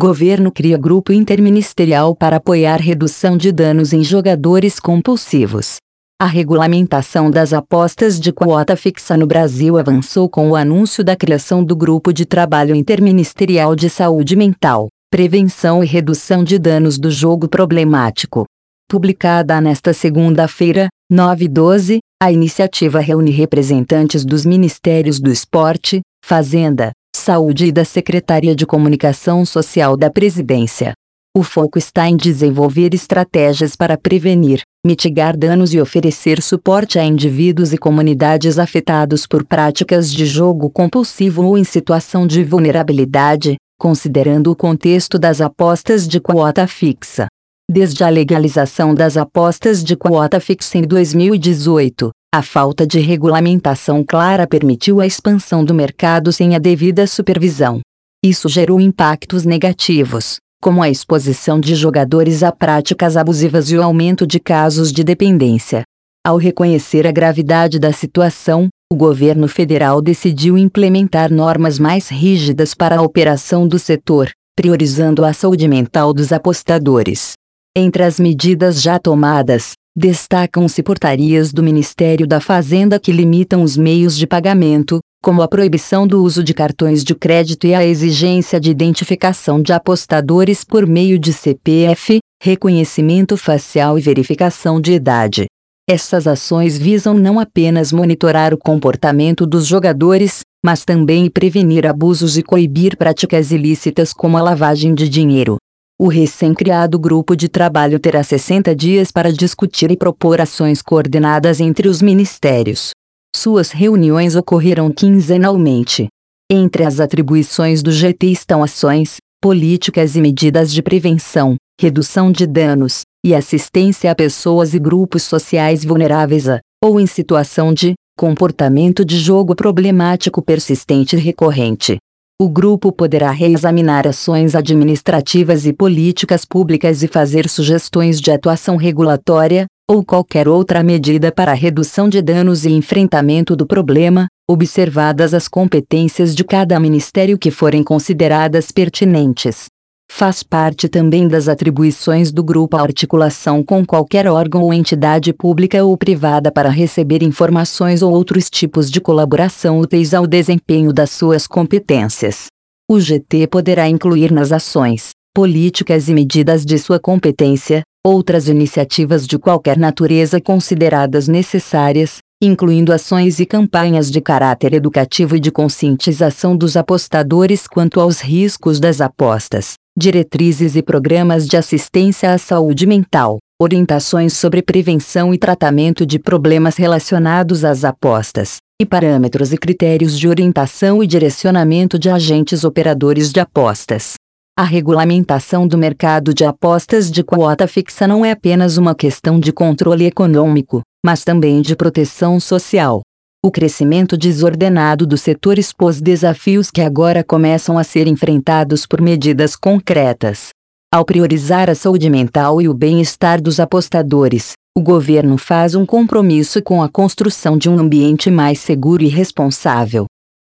Governo cria grupo interministerial para apoiar redução de danos em jogadores compulsivos. A regulamentação das apostas de quota fixa no Brasil avançou com o anúncio da criação do Grupo de Trabalho Interministerial de Saúde Mental, Prevenção e Redução de Danos do Jogo Problemático. Publicada nesta segunda-feira, 9/12, a iniciativa reúne representantes dos Ministérios do Esporte, Fazenda, Saúde e da Secretaria de Comunicação Social da Presidência. O foco está em desenvolver estratégias para prevenir, mitigar danos e oferecer suporte a indivíduos e comunidades afetados por práticas de jogo compulsivo ou em situação de vulnerabilidade, considerando o contexto das apostas de quota fixa. Desde a legalização das apostas de quota fixa em 2018, a falta de regulamentação clara permitiu a expansão do mercado sem a devida supervisão. Isso gerou impactos negativos, como a exposição de jogadores a práticas abusivas e o aumento de casos de dependência. Ao reconhecer a gravidade da situação, o governo federal decidiu implementar normas mais rígidas para a operação do setor, priorizando a saúde mental dos apostadores. Entre as medidas já tomadas, destacam-se portarias do Ministério da Fazenda que limitam os meios de pagamento, como a proibição do uso de cartões de crédito e a exigência de identificação de apostadores por meio de CPF, reconhecimento facial e verificação de idade. Essas ações visam não apenas monitorar o comportamento dos jogadores, mas também prevenir abusos e coibir práticas ilícitas como a lavagem de dinheiro. O recém-criado grupo de trabalho terá 60 dias para discutir e propor ações coordenadas entre os ministérios. Suas reuniões ocorrerão quinzenalmente. Entre as atribuições do GT estão ações, políticas e medidas de prevenção, redução de danos, e assistência a pessoas e grupos sociais vulneráveis a, ou em situação de, comportamento de jogo problemático persistente e recorrente. O grupo poderá reexaminar ações administrativas e políticas públicas e fazer sugestões de atuação regulatória, ou qualquer outra medida para a redução de danos e enfrentamento do problema, observadas as competências de cada ministério que forem consideradas pertinentes. Faz parte também das atribuições do grupo a articulação com qualquer órgão ou entidade pública ou privada para receber informações ou outros tipos de colaboração úteis ao desempenho das suas competências. O GT poderá incluir nas ações, políticas e medidas de sua competência, outras iniciativas de qualquer natureza consideradas necessárias, incluindo ações e campanhas de caráter educativo e de conscientização dos apostadores quanto aos riscos das apostas, diretrizes e programas de assistência à saúde mental, orientações sobre prevenção e tratamento de problemas relacionados às apostas, e parâmetros e critérios de orientação e direcionamento de agentes operadores de apostas. A regulamentação do mercado de apostas de quota fixa não é apenas uma questão de controle econômico, mas também de proteção social. O crescimento desordenado do setor expôs desafios que agora começam a ser enfrentados por medidas concretas. Ao priorizar a saúde mental e o bem-estar dos apostadores, o governo faz um compromisso com a construção de um ambiente mais seguro e responsável.